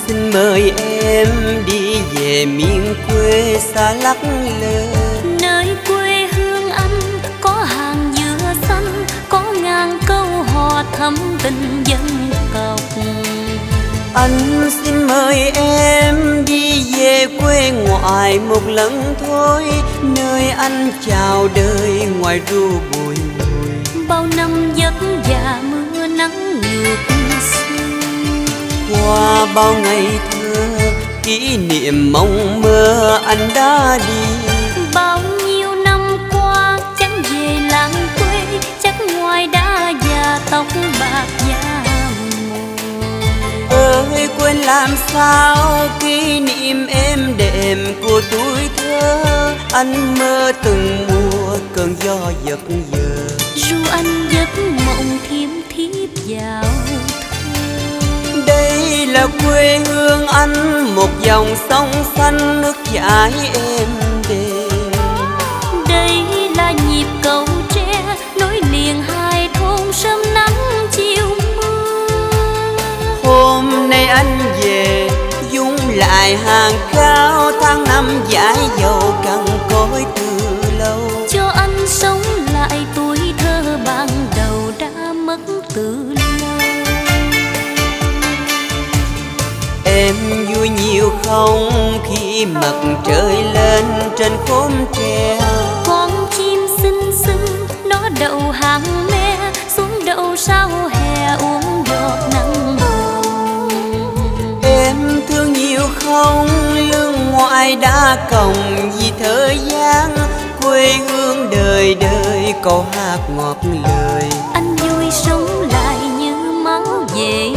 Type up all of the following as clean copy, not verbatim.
xin mời em đi về miền quê xa lắc lơ. Nơi quê hương anh có hàng dừa xanh, có ngàn câu hò thắm tình dân tộc. Anh xin mời em đi về quê ngoại một lần thôi, nơi anh chào đời ngoài ru bụi mùi. Bao năm vất vả mưa nắng ngược xuôi, qua bao ngày thơ kỷ niệm mong mơ anh đã đi. bao nhiêu năm qua chẳng về làng quê, chắc ngoài đã già tóc bạc da Ơi quên làm sao kỷ niệm êm đềm của tuổi thơ, anh mơ từng mùa cơn gió giật giờ. ru anh giấc mộng thiêm thiếp vào thơ. Đây là quê hương anh, một dòng sông xanh nước chảy êm đềm. Đây là nhịp cầu tre nối liền hai thôn sớm nắng chiều mưa. Hôm nay anh về dung lại hàng cao, tháng năm dãi dầu cằn cỗi từ lâu. Cho anh sống lại tuổi thơ ban đầu đã mất từ lâu. Em vui nhiều không khi mặt trời lên trên khóm tre. Con chim xinh xinh nó đậu hàng me, xuống đậu sau hè uống giọt nắng hồng. Em thương nhiều không lưng ngoại đã còng vì thời gian, quê hương đời đời câu hát ngọt lời. Anh vui sống lại như máu về.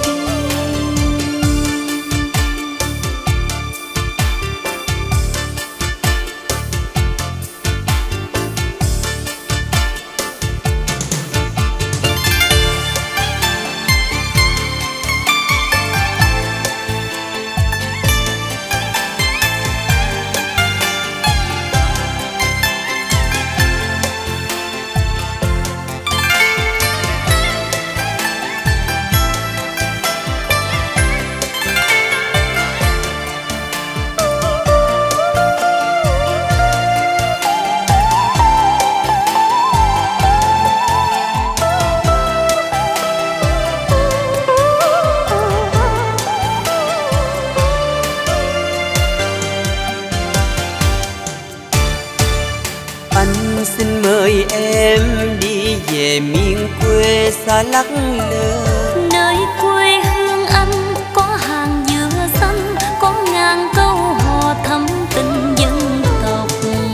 Anh xin mời em đi về miền quê xa lắc lơ. Nơi quê hương anh có hàng dừa xanh, có ngàn câu hò thắm tình dân tộc.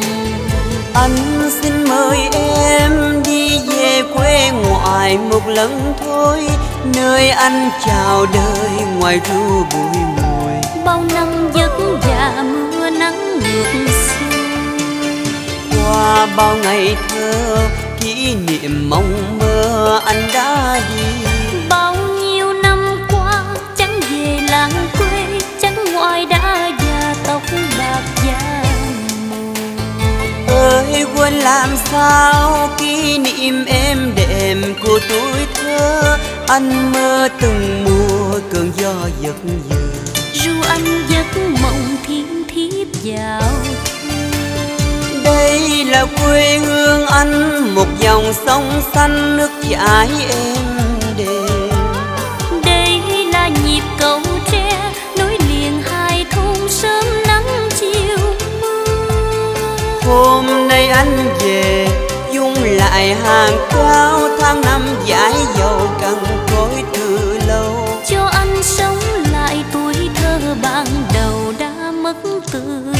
Anh xin mời em đi về quê ngoại một lần thôi, nơi anh chào đời ngoài ru bụi mùi. Bao năm vất vả mưa nắng ngược xuôi, qua bao ngày thơ kỷ niệm mong mơ anh đã đi. bao nhiêu năm qua chẳng về làng quê, chẳng ngoài đã già tóc bạc da màu. Ơi quên làm sao kỷ niệm êm đềm của tuổi thơ, anh mơ từng mùa cơn gió giật giờ. ru anh giấc mộng thiêm thiếp vào thơ. Đây là quê hương anh, một dòng sông xanh nước chảy êm đềm. Đây là nhịp cầu tre nối liền hai thôn sớm nắng chiều mưa. Hôm nay anh về dung lại hàng cao, tháng năm dãi dầu cằn cỗi từ lâu. Cho anh sống lại tuổi thơ ban đầu đã mất từ lâu.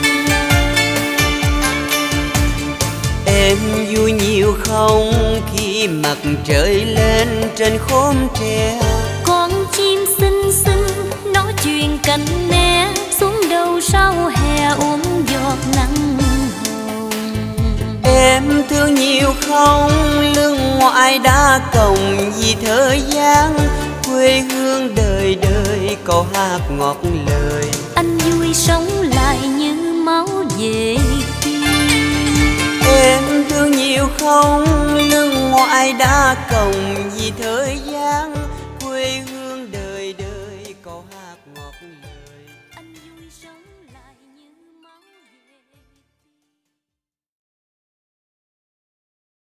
Em vui nhiều không khi mặt trời lên trên khóm tre. Con chim xinh xinh nó truyền cánh me, xuống đầu sau hè uống giọt nắng hồng. Em thương nhiều không lưng ngoại đã còng vì thời gian, quê hương đời đời câu hát ngọt lời. Anh vui sống lại như máu về tim. Em thương nhiều không lưng ngoại đã còng vì thời